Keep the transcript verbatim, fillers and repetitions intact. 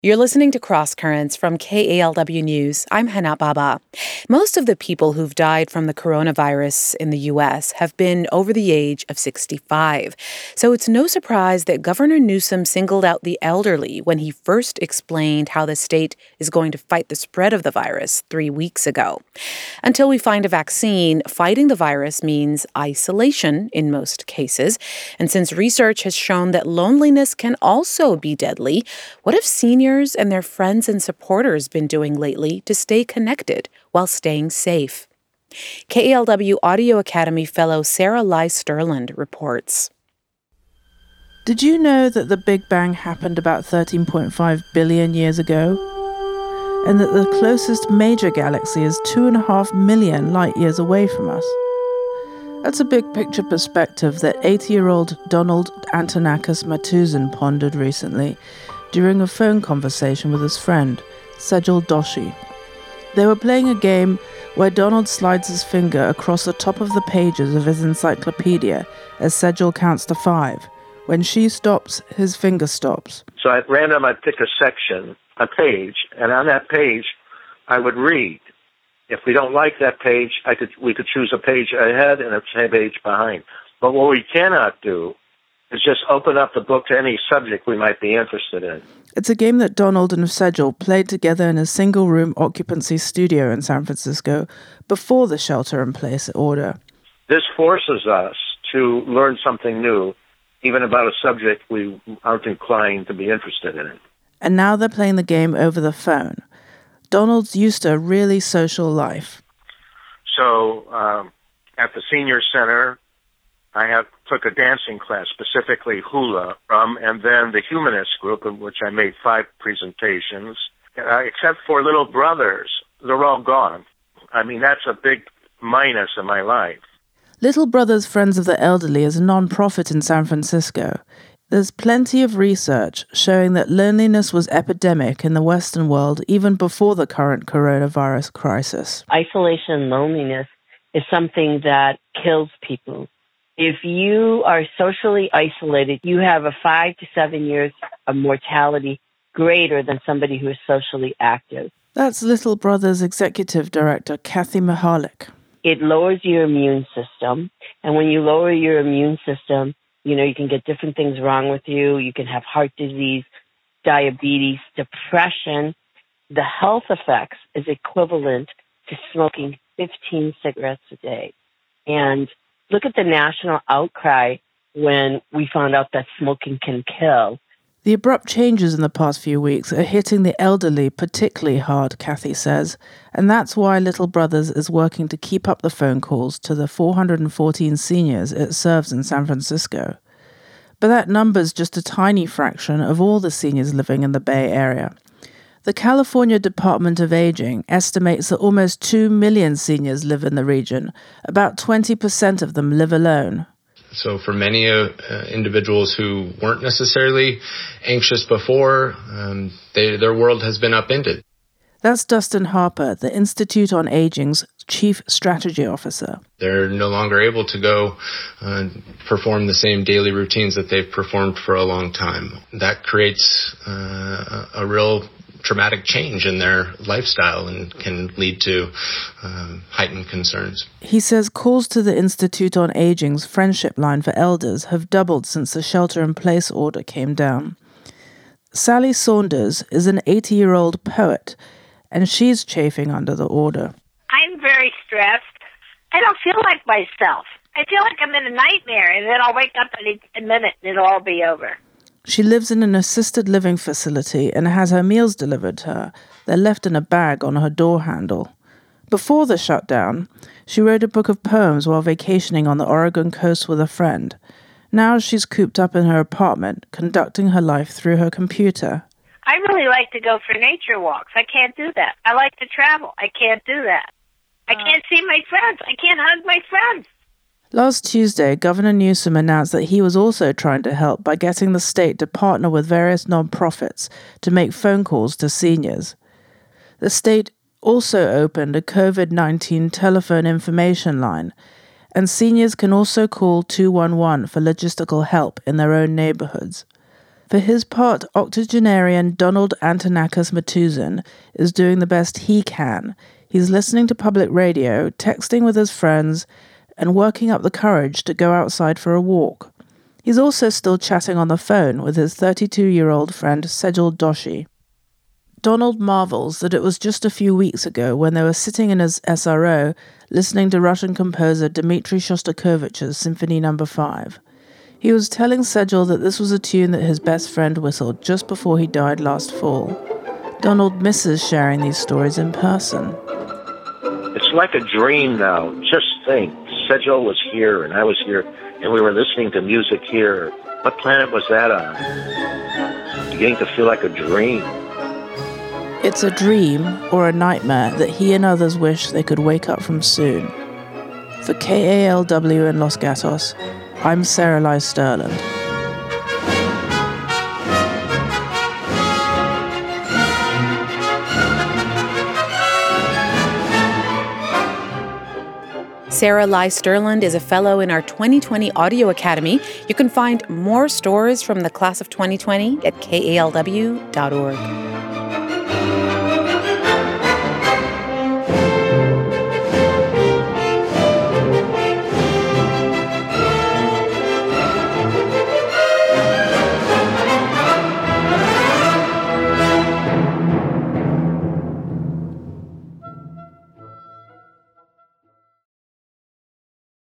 You're listening to Cross Currents from K A L W News. I'm Hana Baba. Most of the people who've died from the coronavirus in the U S have been over the age of sixty-five. So it's no surprise that Governor Newsom singled out the elderly when he first explained how the state is going to fight the spread of the virus three weeks ago. Until we find a vaccine, fighting the virus means isolation in most cases. And since research has shown that loneliness can also be deadly, what if seniors and their friends and supporters been doing lately to stay connected while staying safe? K A L W Audio Academy fellow Sarah Lai Sterland reports. Did you know that the Big Bang happened about thirteen point five billion years ago? And that the closest major galaxy is two and a half million light years away from us? That's a big picture perspective that eighty-year-old Donald Antonakis Matuzan pondered recently during a phone conversation with his friend, Sejal Doshi. They were playing a game where Donald slides his finger across the top of the pages of his encyclopedia as Sejal counts to five. When she stops, his finger stops. So at random, I'd pick a section, a page, and on that page, I would read. If we don't like that page, I could we could choose a page ahead and a page behind. But what we cannot do is just open up the book to any subject we might be interested in. It's a game that Donald and Sejal played together in a single-room occupancy studio in San Francisco before the shelter-in-place order. This forces us to learn something new, even about a subject we aren't inclined to be interested in. And now they're playing the game over the phone. Donald's used to a really social life. So um, at the senior center, I have took a dancing class, specifically hula, um, and then the humanist group, in which I made five presentations. Uh, except for little brothers, they're all gone. I mean, that's a big minus in my life. Little Brothers Friends of the Elderly is a non-profit in San Francisco. There's plenty of research showing that loneliness was epidemic in the Western world even before the current coronavirus crisis. Isolation and loneliness is something that kills people. If you are socially isolated, you have a five to seven years of mortality greater than somebody who is socially active. That's Little Brothers Executive Director Kathy Mahalik. It lowers your immune system. And when you lower your immune system, you know, you can get different things wrong with you. You can have heart disease, diabetes, depression. The health effects is equivalent to smoking fifteen cigarettes a day. And look at the national outcry when we found out that smoking can kill. The abrupt changes in the past few weeks are hitting the elderly particularly hard, Kathy says, and that's why Little Brothers is working to keep up the phone calls to the four hundred fourteen seniors it serves in San Francisco. But that number's just a tiny fraction of all the seniors living in the Bay Area. The California Department of Aging estimates that almost two million seniors live in the region. About twenty percent of them live alone. So for many uh, uh, individuals who weren't necessarily anxious before, um, they, their world has been upended. That's Dustin Harper, the Institute on Aging's Chief Strategy Officer. They're no longer able to go uh, perform the same daily routines that they've performed for a long time. That creates uh, a real dramatic change in their lifestyle and can lead to uh, heightened concerns. He says calls to the Institute on Aging's Friendship Line for Elders have doubled since the shelter-in-place order came down. Sally Saunders is an eighty-year-old poet, and she's chafing under the order. I'm very stressed. I don't feel like myself. I feel like I'm in a nightmare, and then I'll wake up in a minute and it'll all be over. She lives in an assisted living facility and has her meals delivered to her. They're left in a bag on her door handle. Before the shutdown, she wrote a book of poems while vacationing on the Oregon coast with a friend. Now she's cooped up in her apartment, conducting her life through her computer. I really like to go for nature walks. I can't do that. I like to travel. I can't do that. I can't see my friends. I can't hug my friends. Last Tuesday, Governor Newsom announced that he was also trying to help by getting the state to partner with various nonprofits to make phone calls to seniors. The state also opened a covid nineteen telephone information line, and seniors can also call two one one for logistical help in their own neighborhoods. For his part, octogenarian Donald Antonakis Matuzin is doing the best he can. He's listening to public radio, texting with his friends, and working up the courage to go outside for a walk. He's also still chatting on the phone with his thirty-two-year-old friend Sejal Doshi. Donald marvels that it was just a few weeks ago when they were sitting in his S R O listening to Russian composer Dmitri Shostakovich's Symphony Number five. He was telling Sejal that this was a tune that his best friend whistled just before he died last fall. Donald misses sharing these stories in person. It's like a dream now. Just think, Sejal was here and I was here, and we were listening to music here. What planet was that on? Beginning to feel like a dream. It's a dream or a nightmare that he and others wish they could wake up from soon. For K A L W in Los Gatos, I'm Sarah-Lai Sterland. Sarah-Lai Sterland is a fellow in our twenty twenty Audio Academy. You can find more stories from the class of twenty twenty at K A L W dot org.